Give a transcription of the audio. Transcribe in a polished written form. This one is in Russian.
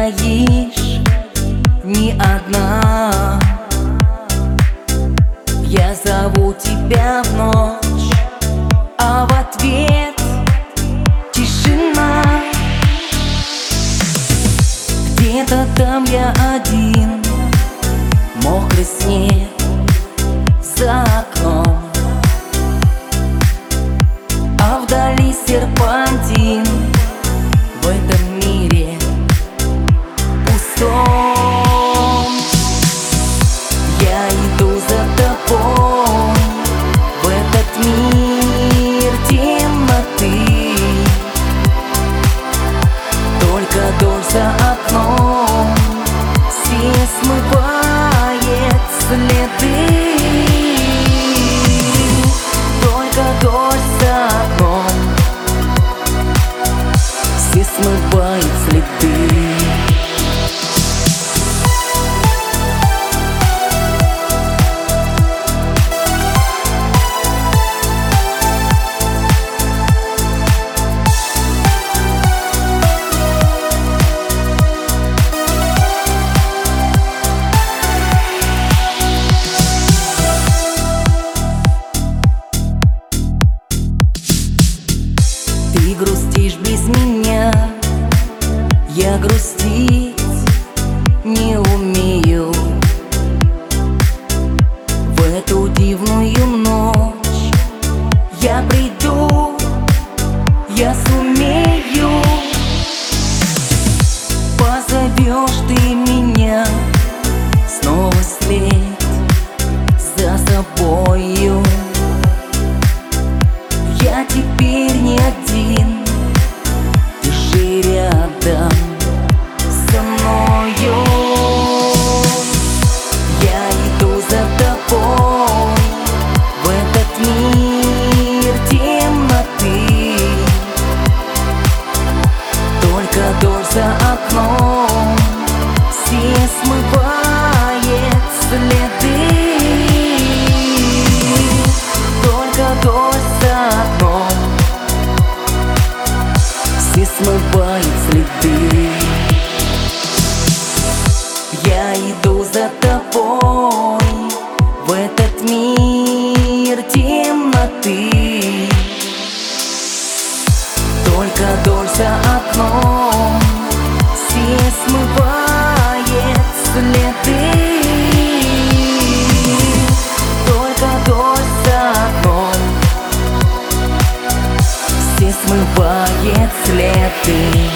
стоишь не одна. Я зову тебя в ночь, а в ответ тишина. Где-то там я один, мокрый снег за окном, а вдали серпантин в этом мире пустом. Я иду за тобой в этот мир темноты. Только дождь за окном все смывает следы. Только дождь за окном все смывает следы. Ты грустишь без меня, я грустить не умею. В эту дивную ночь я приду, я сумею. Позовешь ты меня снова вслед за собою. Я теперь не один, ты же рядом со мною. Я иду за тобой в этот мир темноты. Только дождь за окном все смывает следы. Только дождь за окном все смывает следы. Я иду за тобой в этот мир темноты. Только дождь за окном все смывает следы. Только дождь за окном все смывает следы.